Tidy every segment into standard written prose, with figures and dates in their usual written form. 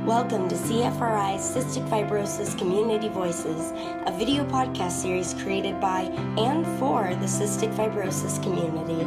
Welcome to CFRI's Cystic Fibrosis Community Voices, a video podcast series created by and for the cystic fibrosis community.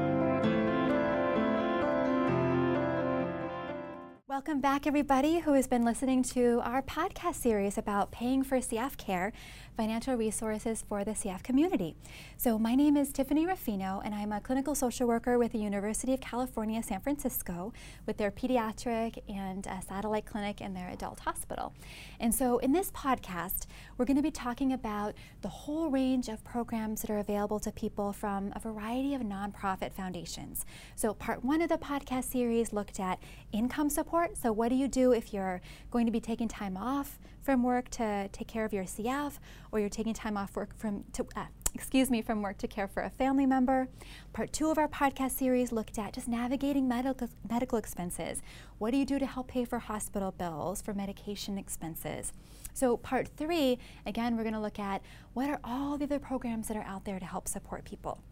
Welcome back, everybody who has been listening to our podcast series about paying for CF care, financial resources for the CF community. So my name is Tiffany Ruffino, and I'm a clinical social worker with the University of California, San Francisco, with their pediatric and satellite clinic in their adult hospital. And so in this podcast, we're going to be talking about the whole range of programs that are available to people from a variety of nonprofit foundations. So part one of the podcast series looked at income support. So what do you do if you're going to be taking time off from work to take care of your CF, or you're taking time off work from work to care for a family member? Part two of our podcast series looked at just navigating medical expenses. What do you do to help pay for hospital bills, for medication expenses? So part three, again, we're going to look at what are all the other programs that are out there to help support people.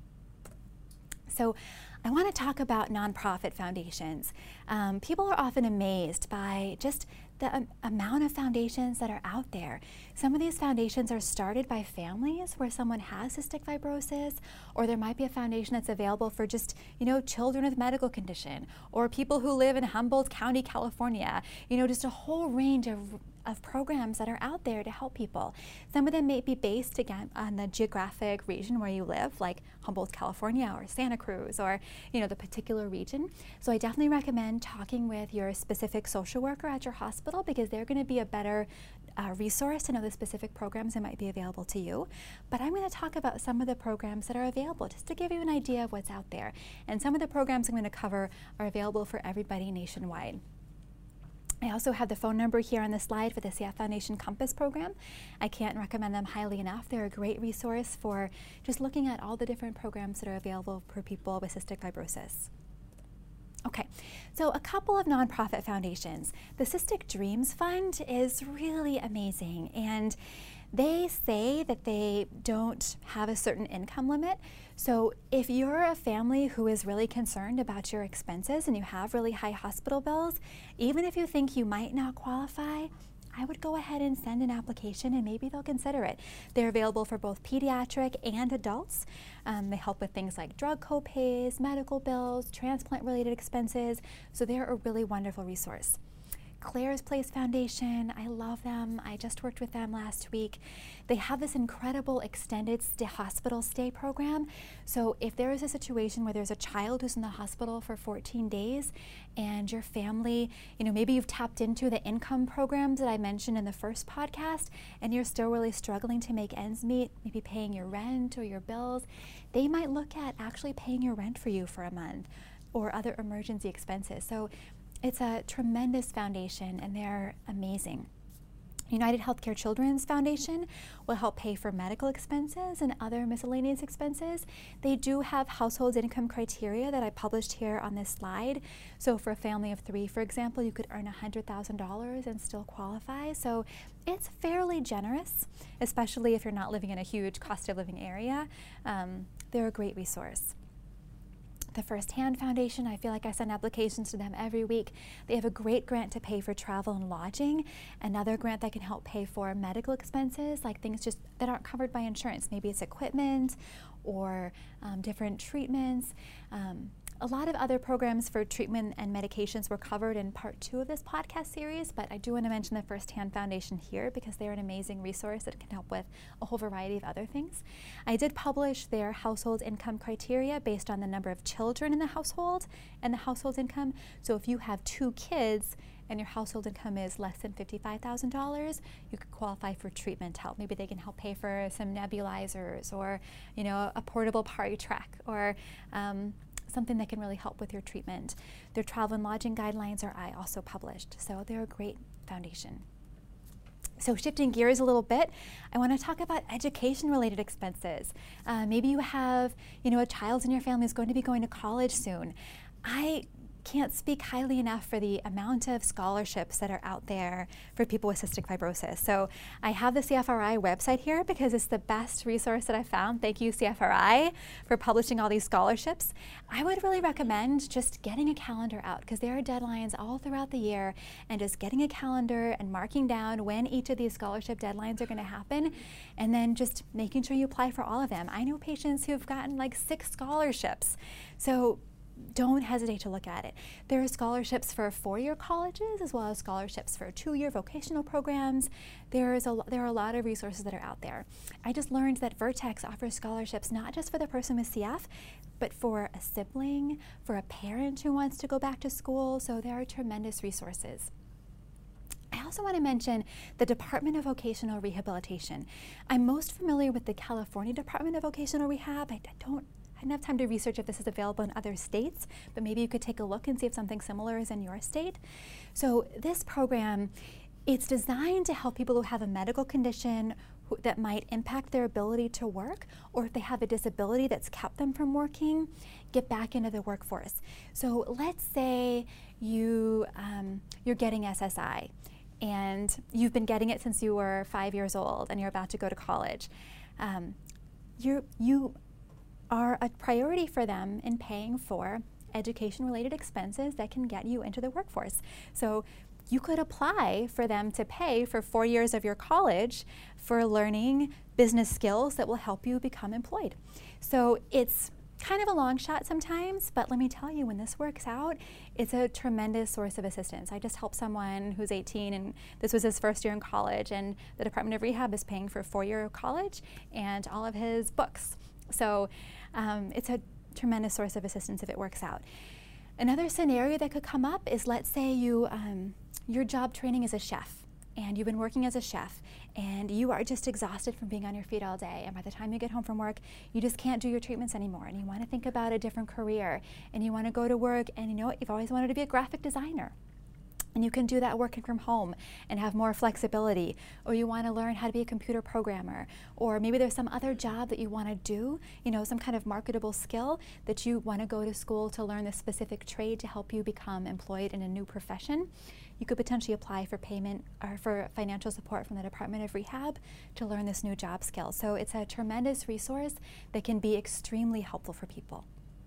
So I want to talk about nonprofit foundations. People are often amazed by just the amount of foundations that are out there. Some of these foundations are started by families where someone has cystic fibrosis, or there might be a foundation that's available for just, children with medical condition, or people who live in Humboldt County, California. Just a whole range of programs that are out there to help people. Some of them may be based, again, on the geographic region where you live, like Humboldt, California, or Santa Cruz, or the particular region. So I definitely recommend talking with your specific social worker at your hospital, because they're going to be a better resource to know the specific programs that might be available to you. But I'm going to talk about some of the programs that are available, just to give you an idea of what's out there. And some of the programs I'm going to cover are available for everybody nationwide. I also have the phone number here on the slide for the CF Foundation Compass program. I can't recommend them highly enough. They're a great resource for just looking at all the different programs that are available for people with cystic fibrosis. Okay, so a couple of nonprofit foundations. The Cystic Dreams Fund is really amazing, and they say that they don't have a certain income limit. So if you're a family who is really concerned about your expenses and you have really high hospital bills, even if you think you might not qualify, I would go ahead and send an application, and maybe they'll consider it. They're available for both pediatric and adults. They help with things like drug copays, medical bills, transplant-related expenses. So they're a really wonderful resource. Claire's Place Foundation, I love them. I just worked with them last week. They have this incredible extended hospital stay program. So if there is a situation where there's a child who's in the hospital for 14 days and your family, maybe you've tapped into the income programs that I mentioned in the first podcast, and you're still really struggling to make ends meet, maybe paying your rent or your bills, they might look at actually paying your rent for you for a month or other emergency expenses. So it's a tremendous foundation, and they're amazing. United Healthcare Children's Foundation will help pay for medical expenses and other miscellaneous expenses. They do have household income criteria that I published here on this slide. So for a family of 3, for example, you could earn $100,000 and still qualify. So it's fairly generous, especially if you're not living in a huge cost of living area. They're a great resource. The First Hand Foundation, I feel like I send applications to them every week. They have a great grant to pay for travel and lodging, another grant that can help pay for medical expenses, like things just that aren't covered by insurance. Maybe it's equipment or different treatments. A lot of other programs for treatment and medications were covered in part 2 of this podcast series, but I do want to mention the First Hand Foundation here because they're an amazing resource that can help with a whole variety of other things. I did publish their household income criteria based on the number of children in the household and the household income. So if you have 2 kids and your household income is less than $55,000, you could qualify for treatment help. Maybe they can help pay for some nebulizers, or a portable party track, or something that can really help with your treatment. Their travel and lodging guidelines are also published, so they're a great foundation. So shifting gears a little bit, I want to talk about education-related expenses. Maybe you have, a child in your family is going to be going to college soon. I can't speak highly enough for the amount of scholarships that are out there for people with cystic fibrosis. So I have the CFRI website here because it's the best resource that I found. Thank you, CFRI, for publishing all these scholarships. I would really recommend just getting a calendar out because there are deadlines all throughout the year, and just getting a calendar and marking down when each of these scholarship deadlines are going to happen, and then just making sure you apply for all of them. I know patients who've gotten like 6 scholarships. So don't hesitate to look at it. There are scholarships for 4-year colleges as well as scholarships for 2-year vocational programs. There are a lot of resources that are out there. I just learned that Vertex offers scholarships not just for the person with CF, but for a sibling, for a parent who wants to go back to school. So there are tremendous resources. I also want to mention the Department of Vocational Rehabilitation. I'm most familiar with the California Department of Vocational Rehab. I didn't have time to research if this is available in other states, but maybe you could take a look and see if something similar is in your state. So this program, it's designed to help people who have a medical condition that might impact their ability to work, or if they have a disability that's kept them from working, get back into the workforce. So let's say you're getting SSI, and you've been getting it since you were 5 years old and you're about to go to college. You are a priority for them in paying for education-related expenses that can get you into the workforce. So you could apply for them to pay for 4 years of your college for learning business skills that will help you become employed. So it's kind of a long shot sometimes, but let me tell you, when this works out, it's a tremendous source of assistance. I just helped someone who's 18 and this was his first year in college, and the Department of Rehab is paying for 4-year of college and all of his books. So it's a tremendous source of assistance if it works out. Another scenario that could come up is, let's say your job training as a chef, and you've been working as a chef, and you are just exhausted from being on your feet all day, and by the time you get home from work, you just can't do your treatments anymore, and you want to think about a different career, and you want to go to work, and you know what, you've always wanted to be a graphic designer. And you can do that working from home and have more flexibility, or you want to learn how to be a computer programmer, or maybe there's some other job that you want to do, you know, some kind of marketable skill that you want to go to school to learn the specific trade to help you become employed in a new profession. You could potentially apply for payment or for financial support from the Department of Rehab to learn this new job skill. So it's a tremendous resource that can be extremely helpful for people.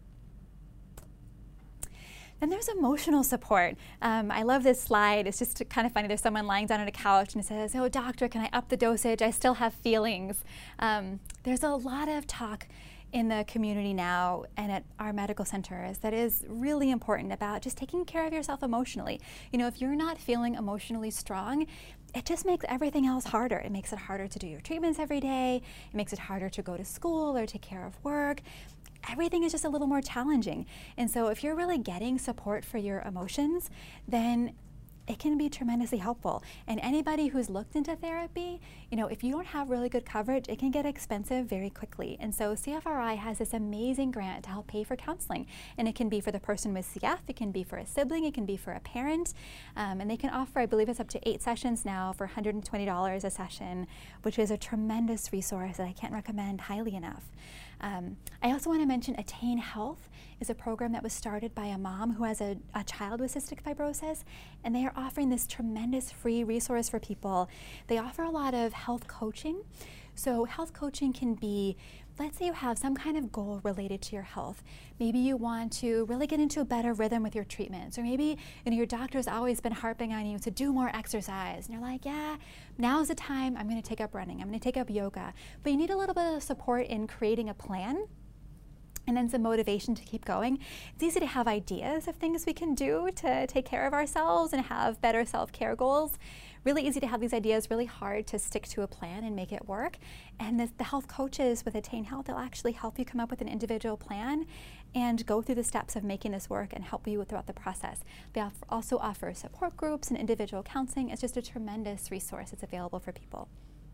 Then there's emotional support. I love this slide. It's just kind of funny. There's someone lying down on a couch and it says, "Oh, doctor, can I up the dosage? I still have feelings." There's a lot of talk in the community now and at our medical centers that is really important about just taking care of yourself emotionally. You know, if you're not feeling emotionally strong, it just makes everything else harder. It makes it harder to do your treatments every day. It makes it harder to go to school or take care of work. Everything is just a little more challenging. And so if you're really getting support for your emotions, then it can be tremendously helpful. And anybody who's looked into therapy, you know, if you don't have really good coverage, it can get expensive very quickly. And so CFRI has this amazing grant to help pay for counseling. And it can be for the person with CF, it can be for a sibling, it can be for a parent. And they can offer, I believe it's up to 8 sessions now for $120 a session, which is a tremendous resource that I can't recommend highly enough. I also want to mention Attain Health is a program that was started by a mom who has a child with cystic fibrosis, and they are offering this tremendous free resource for people. They offer a lot of health coaching. So health coaching can be, let's say you have some kind of goal related to your health. Maybe you want to really get into a better rhythm with your treatments, or maybe, you know, your doctor's always been harping on you to do more exercise, and you're like, yeah, now's the time, I'm going to take up running, I'm going to take up yoga. But you need a little bit of support in creating a plan and then some motivation to keep going. It's easy to have ideas of things we can do to take care of ourselves and have better self-care goals. Really easy to have these ideas, really hard to stick to a plan and make it work. And the health coaches with Attain Health, they'll actually help you come up with an individual plan and go through the steps of making this work and help you throughout the process. They also offer support groups and individual counseling. It's just a tremendous resource that's available for people.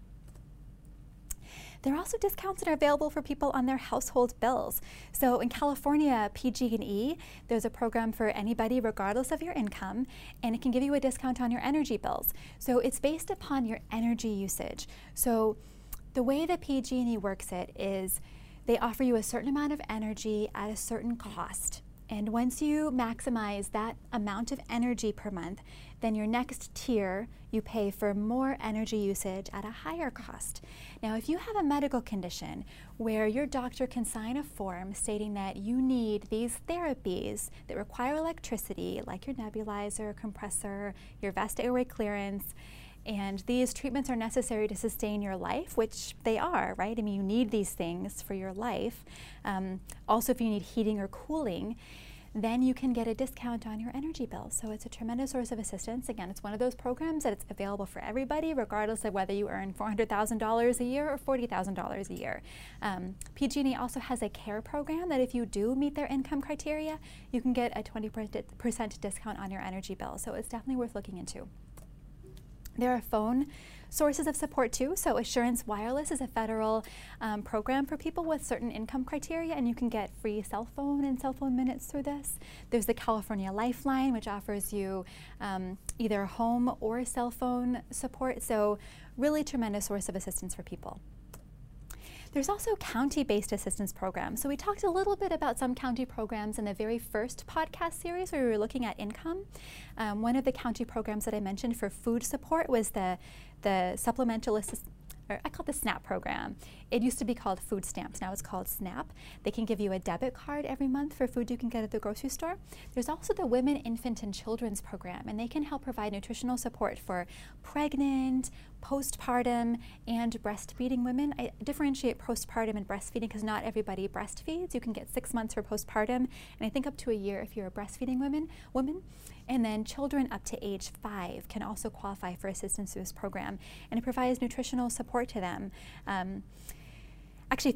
There are also discounts that are available for people on their household bills. So in California, PG&E, there's a program for anybody regardless of your income, and it can give you a discount on your energy bills. So it's based upon your energy usage. So the way that PG&E works it is they offer you a certain amount of energy at a certain cost. And once you maximize that amount of energy per month, then your next tier, you pay for more energy usage at a higher cost. Now, if you have a medical condition where your doctor can sign a form stating that you need these therapies that require electricity, like your nebulizer, compressor, your vest airway clearance, and these treatments are necessary to sustain your life, which they are, right? I mean, you need these things for your life. Also, if you need heating or cooling, then you can get a discount on your energy bill. So it's a tremendous source of assistance. Again, it's one of those programs that it's available for everybody, regardless of whether you earn $400,000 a year or $40,000 a year. PG&E also has a care program that if you do meet their income criteria, you can get a 20% discount on your energy bill. So it's definitely worth looking into. There are phone sources of support too. So Assurance Wireless is a federal program for people with certain income criteria, and you can get free cell phone and cell phone minutes through this. There's the California Lifeline, which offers you either home or cell phone support. So really tremendous source of assistance for people. There's also county-based assistance programs. So we talked a little bit about some county programs in the very first podcast series where we were looking at income. One of the county programs that I mentioned for food support was the supplemental assistance, or I call it the SNAP program. It used to be called food stamps. Now it's called SNAP. They can give you a debit card every month for food you can get at the grocery store. There's also the Women, Infant, and Children's program, and they can help provide nutritional support for pregnant, postpartum, and breastfeeding women. I differentiate postpartum and breastfeeding because not everybody breastfeeds. You can get 6 months for postpartum, and I think up to a year if you're a breastfeeding woman. And then children up to age 5 can also qualify for assistance through this program, and it provides nutritional support to them. Actually,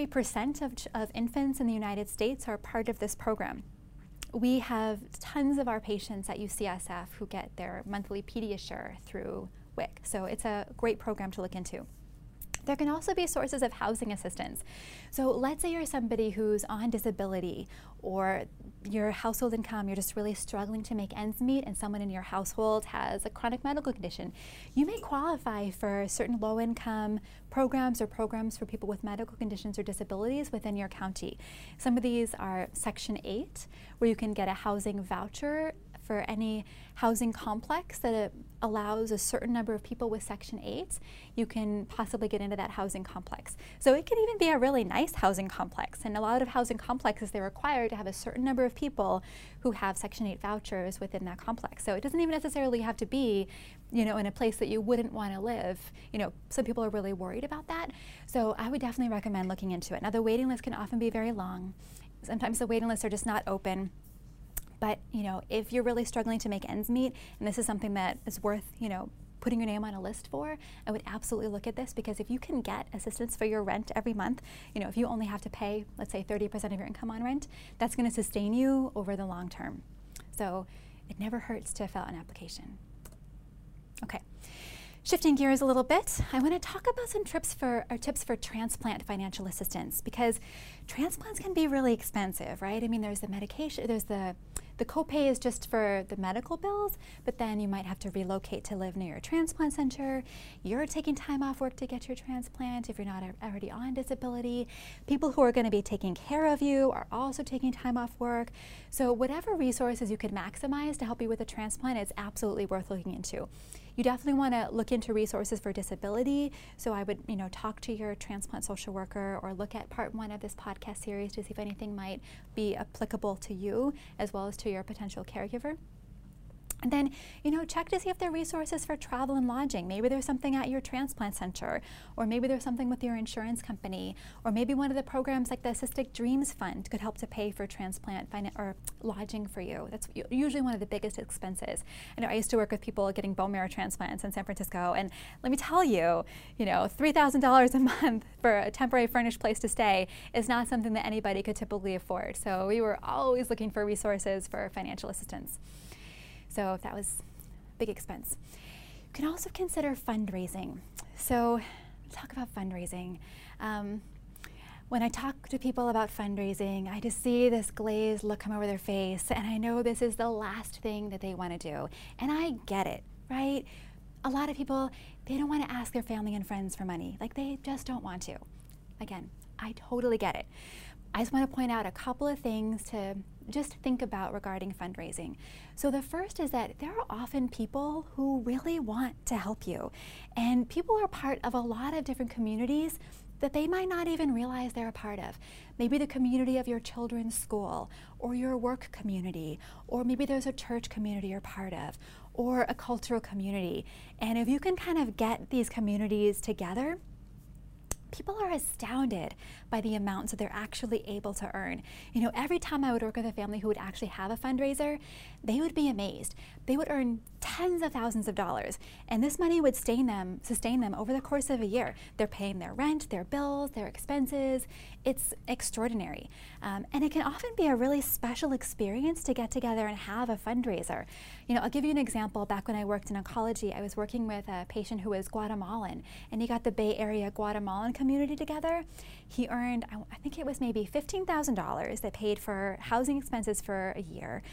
53% of infants in the United States are part of this program. We have tons of our patients at UCSF who get their monthly Pediasure through WIC, so it's a great program to look into. There can also be sources of housing assistance. So let's say you're somebody who's on disability, or your household income, you're just really struggling to make ends meet, and someone in your household has a chronic medical condition. You may qualify for certain low-income programs or programs for people with medical conditions or disabilities within your county. Some of these are Section 8, where you can get a housing voucher for any housing complex that allows a certain number of people with Section 8, you can possibly get into that housing complex. So it can even be a really nice housing complex, and a lot of housing complexes, they're required to have a certain number of people who have Section 8 vouchers within that complex. So it doesn't even necessarily have to be, in a place that you wouldn't want to live. Some people are really worried about that. So I would definitely recommend looking into it. Now, the waiting list can often be very long. Sometimes the waiting lists are just not open. But, if you're really struggling to make ends meet, and this is something that is worth, putting your name on a list for, I would absolutely look at this, because if you can get assistance for your rent every month, if you only have to pay, let's say 30% of your income on rent, that's going to sustain you over the long term. So it never hurts to fill out an application. Okay. Shifting gears a little bit, I want to talk about some tips for transplant financial assistance, because transplants can be really expensive, right? I mean, there's the medication, there's the copay is just for the medical bills, but then you might have to relocate to live near your transplant center. You're taking time off work to get your transplant if you're not already on disability. People who are going to be taking care of you are also taking time off work. So whatever resources you could maximize to help you with a transplant, it's absolutely worth looking into. You definitely want to look into resources for disability. So I would, talk to your transplant social worker, or look at part 1 of this podcast series to see if anything might be applicable to you as well as to your potential caregiver. And then, check to see if there are resources for travel and lodging. Maybe there's something at your transplant center, or maybe there's something with your insurance company, or maybe one of the programs like the Cystic Dreams Fund could help to pay for transplant or lodging for you. That's usually one of the biggest expenses. I know I used to work with people getting bone marrow transplants in San Francisco, and let me tell you, $3,000 a month for a temporary furnished place to stay is not something that anybody could typically afford. So we were always looking for resources for financial assistance. So that was a big expense. You can also consider fundraising. So talk about fundraising. When I talk to people about fundraising, I just see this glazed look come over their face, and I know this is the last thing that they want to do. And I get it, right? A lot of people, they don't want to ask their family and friends for money. Like, they just don't want to. Again, I totally get it. I just want to point out a couple of things to just think about regarding fundraising. So the first is that there are often people who really want to help you, and people are part of a lot of different communities that they might not even realize they're a part of. Maybe the community of your children's school, or your work community, or maybe there's a church community you're part of, or a cultural community. And if you can kind of get these communities together, people are astounded by the amounts that they're actually able to earn. You know, every time I would work with a family who would actually have a fundraiser, they would be amazed. They would earn tens of thousands of dollars, and this money would sustain them over the course of a year. They're paying their rent, their bills, their expenses. It's extraordinary. And it can often be a really special experience to get together and have a fundraiser. You know, I'll give you an example. Back when I worked in oncology, I was working with a patient who was Guatemalan, and he got the Bay Area Guatemalan community together. He earned, I think it was maybe $15,000 that paid for housing expenses for a year.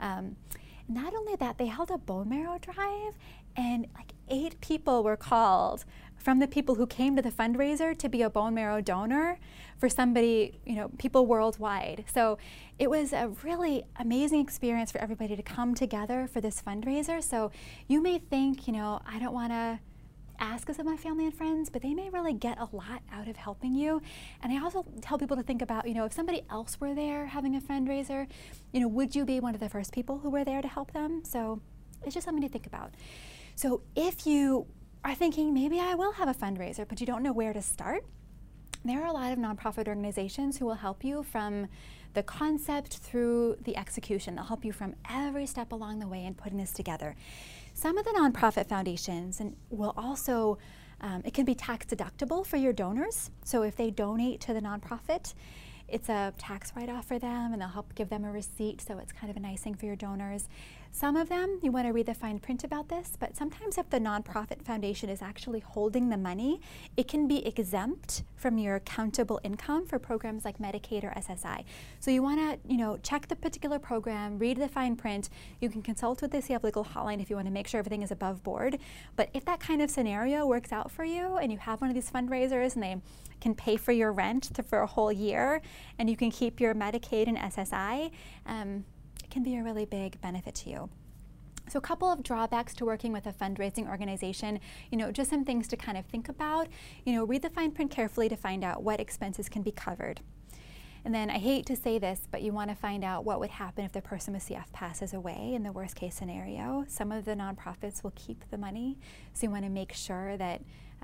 Not only that, they held a bone marrow drive, and like 8 people were called from the people who came to the fundraiser to be a bone marrow donor for somebody, you know, people worldwide. So it was a really amazing experience for everybody to come together for this fundraiser. So you may think, you know, I don't want to ask us of my family and friends, but they may really get a lot out of helping you. And I also tell people to think about, you know, if somebody else were there having a fundraiser, you know, would you be one of the first people who were there to help them? So it's just something to think about. So if you are thinking, maybe I will have a fundraiser, but you don't know where to start, there are a lot of nonprofit organizations who will help you from the concept through the execution. They'll help you from every step along the way in putting this together. Some of the nonprofit foundations will also, it can be tax deductible for your donors. So if they donate to the nonprofit, it's a tax write-off for them, and they'll help give them a receipt, so it's kind of a nice thing for your donors. Some of them, you want to read the fine print about this, but sometimes if the nonprofit foundation is actually holding the money, it can be exempt from your countable income for programs like Medicaid or SSI. So you want to, you know, check the particular program, read the fine print. You can consult with the CF Legal Hotline if you want to make sure everything is above board. But if that kind of scenario works out for you, and you have one of these fundraisers and they can pay for your rent for a whole year, and you can keep your Medicaid and SSI, it can be a really big benefit to you. So a couple of drawbacks to working with a fundraising organization, you know, just some things to kind of think about. You know, read the fine print carefully to find out what expenses can be covered. And then, I hate to say this, but you want to find out what would happen if the person with CF passes away in the worst case scenario. Some of the nonprofits will keep the money, so you want to make sure that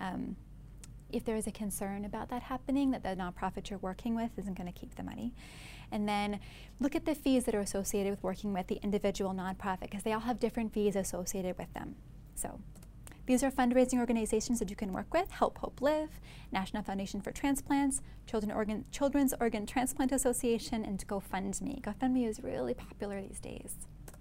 if there is a concern about that happening, that the nonprofit you're working with isn't going to keep the money. And then look at the fees that are associated with working with the individual nonprofit, because they all have different fees associated with them. So these are fundraising organizations that you can work with: Help Hope Live, National Foundation for Transplants, Children's Organ Transplant Association, and GoFundMe. GoFundMe is really popular these days.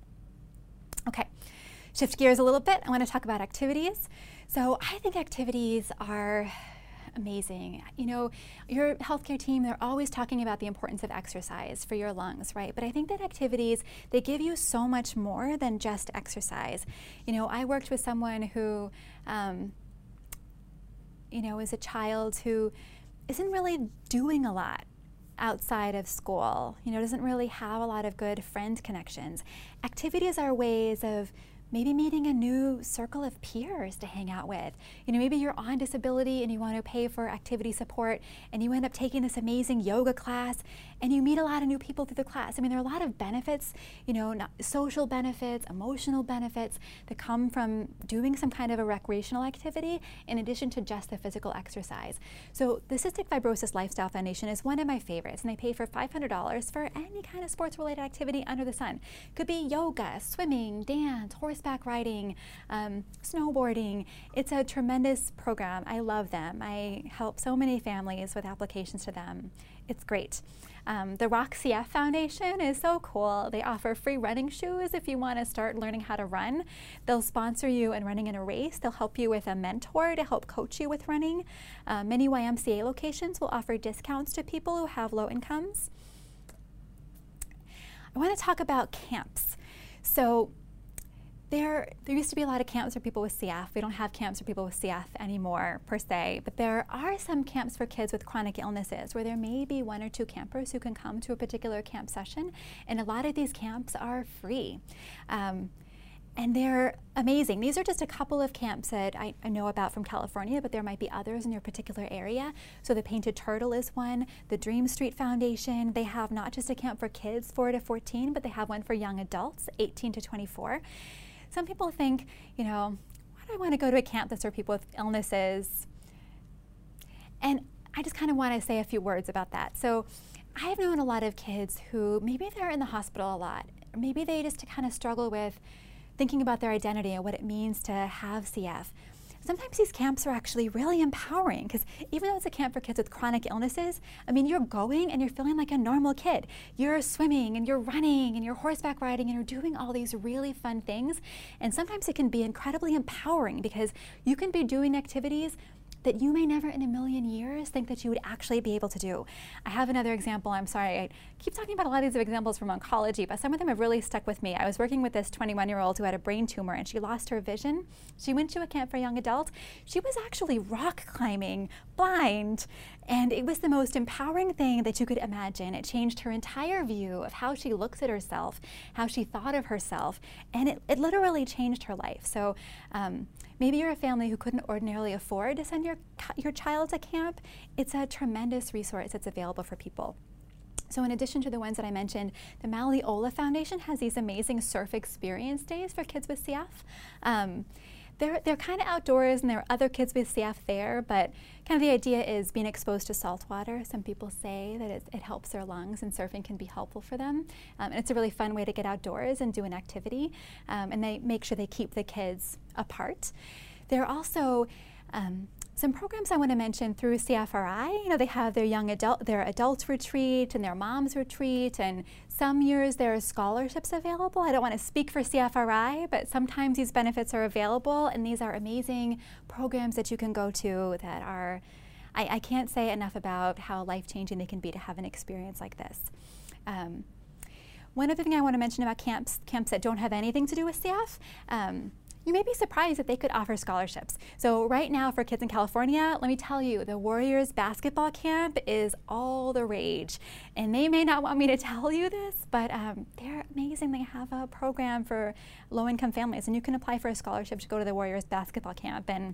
Okay, shift gears a little bit. I want to talk about activities. So I think activities are amazing. You know, your healthcare team, they're always talking about the importance of exercise for your lungs, right? But I think that activities, they give you so much more than just exercise. You know, I worked with someone who, you know, is a child who isn't really doing a lot outside of school, you know, doesn't really have a lot of good friend connections. Activities are ways of maybe meeting a new circle of peers to hang out with. You know, maybe you're on disability and you want to pay for activity support, and you end up taking this amazing yoga class, and you meet a lot of new people through the class. I mean, there are a lot of benefits, you know, social benefits, emotional benefits that come from doing some kind of a recreational activity in addition to just the physical exercise. So the Cystic Fibrosis Lifestyle Foundation is one of my favorites, and they pay for $500 for any kind of sports-related activity under the sun. Could be yoga, swimming, dance, horseback riding, snowboarding. It's a tremendous program. I love them. I help so many families with applications to them. It's great. The Rock CF Foundation is so cool. They offer free running shoes if you want to start learning how to run. They'll sponsor you in running in a race. They'll help you with a mentor to help coach you with running. Many YMCA locations will offer discounts to people who have low incomes. I want to talk about camps. So There used to be a lot of camps for people with CF. We don't have camps for people with CF anymore, per se, but there are some camps for kids with chronic illnesses where there may be 1 or 2 campers who can come to a particular camp session, and a lot of these camps are free. And they're amazing. These are just a couple of camps that I know about from California, but there might be others in your particular area. So the Painted Turtle is one, the Dream Street Foundation. They have not just a camp for kids 4 to 14, but they have one for young adults 18 to 24. Some people think, you know, why do I want to go to a camp that's for people with illnesses? And I just kind of want to say a few words about that. So I've known a lot of kids who maybe they're in the hospital a lot, or maybe they just kind of struggle with thinking about their identity and what it means to have CF. Sometimes these camps are actually really empowering because even though it's a camp for kids with chronic illnesses, I mean, you're going and you're feeling like a normal kid. You're swimming and you're running and you're horseback riding and you're doing all these really fun things. And sometimes it can be incredibly empowering because you can be doing activities that you may never in a million years think that you would actually be able to do. I have another example. I'm sorry, I keep talking about a lot of these examples from oncology, but some of them have really stuck with me. I was working with this 21-year-old who had a brain tumor and she lost her vision. She went to a camp for young adults. She was actually rock climbing, blind, and it was the most empowering thing that you could imagine. It changed her entire view of how she looks at herself, how she thought of herself, and it literally changed her life. So maybe you're a family who couldn't ordinarily afford to send your child to camp. It's a tremendous resource that's available for people. So in addition to the ones that I mentioned, the Malleola Foundation has these amazing surf experience days for kids with CF. They're kind of outdoors and there are other kids with CF there, but kind of the idea is being exposed to salt water. Some people say that it helps their lungs and surfing can be helpful for them. And it's a really fun way to get outdoors and do an activity. And they make sure they keep the kids apart. There are also some programs I want to mention through CFRI. You know, they have their adults retreat and their moms retreat, and some years there are scholarships available. I don't want to speak for CFRI, but sometimes these benefits are available, and these are amazing programs that you can go to that are, I can't say enough about how life-changing they can be to have an experience like this. One other thing I want to mention about camps that don't have anything to do with CF, you may be surprised that they could offer scholarships. So right now for kids in California, let me tell you, the Warriors basketball camp is all the rage. And they may not want me to tell you this, but they're amazing. They have a program for low-income families, and you can apply for a scholarship to go to the Warriors basketball camp, and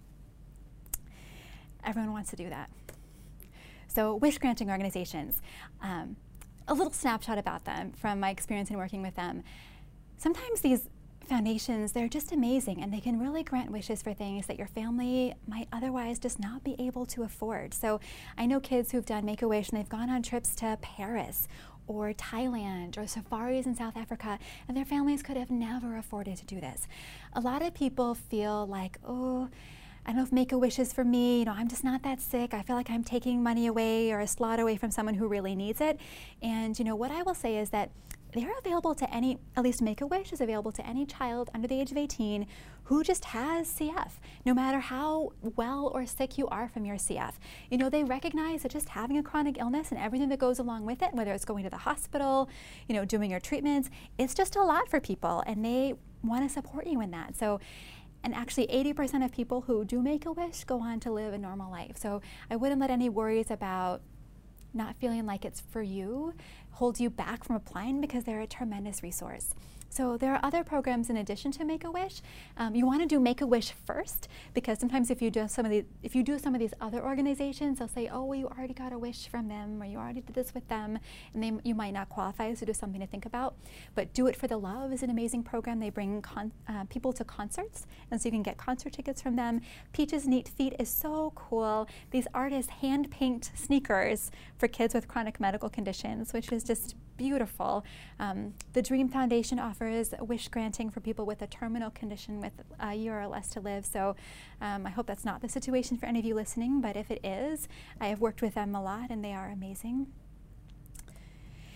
everyone wants to do that. So wish-granting organizations, a little snapshot about them from my experience in working with them. Sometimes these foundations, they're just amazing, and they can really grant wishes for things that your family might otherwise just not be able to afford. So I know kids who've done Make-A-Wish and they've gone on trips to Paris or Thailand or safaris in South Africa, and their families could have never afforded to do this. A lot of people feel like, oh, I don't know if Make-A-Wish is for me, you know, I'm just not that sick. I feel like I'm taking money away or a slot away from someone who really needs it. And you know, what I will say is that they're available to any, at least Make-A-Wish is available to any child under the age of 18 who just has CF, no matter how well or sick you are from your CF. You know, they recognize that just having a chronic illness and everything that goes along with it, whether it's going to the hospital, you know, doing your treatments, it's just a lot for people, and they want to support you in that. So, and actually 80% of people who do Make-A-Wish go on to live a normal life. So I wouldn't let any worries about not feeling like it's for you hold you back from applying, because they're a tremendous resource. So there are other programs in addition to Make-A-Wish. You want to do Make-A-Wish first, because sometimes if you do some of these other organizations, they'll say, oh, well, you already got a wish from them, or you already did this with them, and you might not qualify, so just something to think about. But Do It for the Love is an amazing program. They bring people to concerts, and so you can get concert tickets from them. Peaches Neat Feet is so cool. These artists hand paint sneakers for kids with chronic medical conditions, which is just beautiful. The Dream Foundation offers wish granting for people with a terminal condition with a year or less to live. So I hope that's not the situation for any of you listening, but if it is, I have worked with them a lot and they are amazing.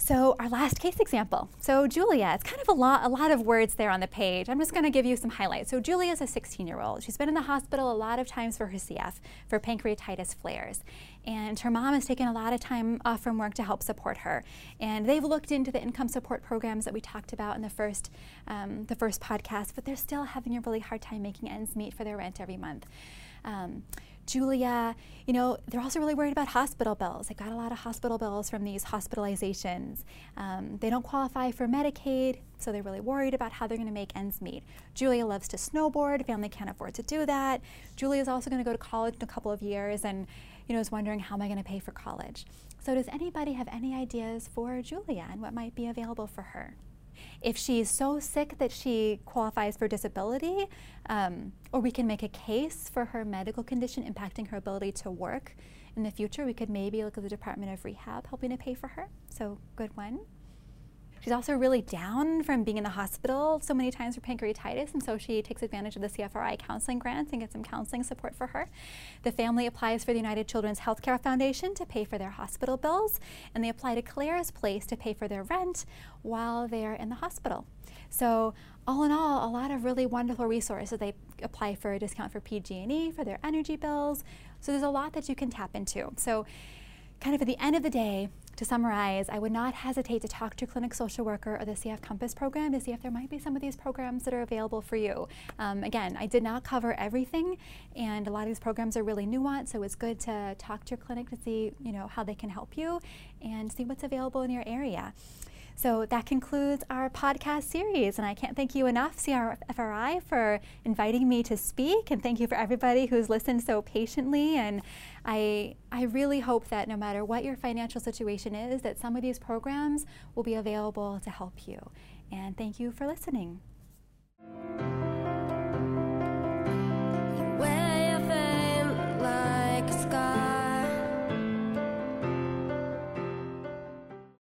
So our last case example. So Julia, it's kind of a lot of words there on the page. I'm just going to give you some highlights. So Julia is a 16-year-old. She's been in the hospital a lot of times for her CF, for pancreatitis flares. And her mom has taken a lot of time off from work to help support her. And they've looked into the income support programs that we talked about in the first podcast, but they're still having a really hard time making ends meet for their rent every month. Julia, you know, they're also really worried about hospital bills. They got a lot of hospital bills from these hospitalizations. They don't qualify for Medicaid, so they're really worried about how they're going to make ends meet. Julia loves to snowboard. Family can't afford to do that. Julia is also going to go to college in a couple of years and, you know, is wondering, how am I going to pay for college? So does anybody have any ideas for Julia and what might be available for her? If she's so sick that she qualifies for disability, or we can make a case for her medical condition impacting her ability to work in the future, we could maybe look at the Department of Rehab helping to pay for her. So good one. She's also really down from being in the hospital so many times for pancreatitis, and so she takes advantage of the CFRI counseling grants and gets some counseling support for her. The family applies for the United Children's Healthcare Foundation to pay for their hospital bills, and they apply to Claire's Place to pay for their rent while they're in the hospital. So all in all, a lot of really wonderful resources. They apply for a discount for PG&E for their energy bills. So there's a lot that you can tap into. So kind of at the end of the day, to summarize, I would not hesitate to talk to your clinic social worker or the CF Compass program to see if there might be some of these programs that are available for you. Again, I did not cover everything, and a lot of these programs are really nuanced, so it's good to talk to your clinic to see, you know, how they can help you and see what's available in your area. So that concludes our podcast series, and I can't thank you enough, CFRI, for inviting me to speak, and thank you for everybody who's listened so patiently. And I really hope that no matter what your financial situation is, that some of these programs will be available to help you. And thank you for listening.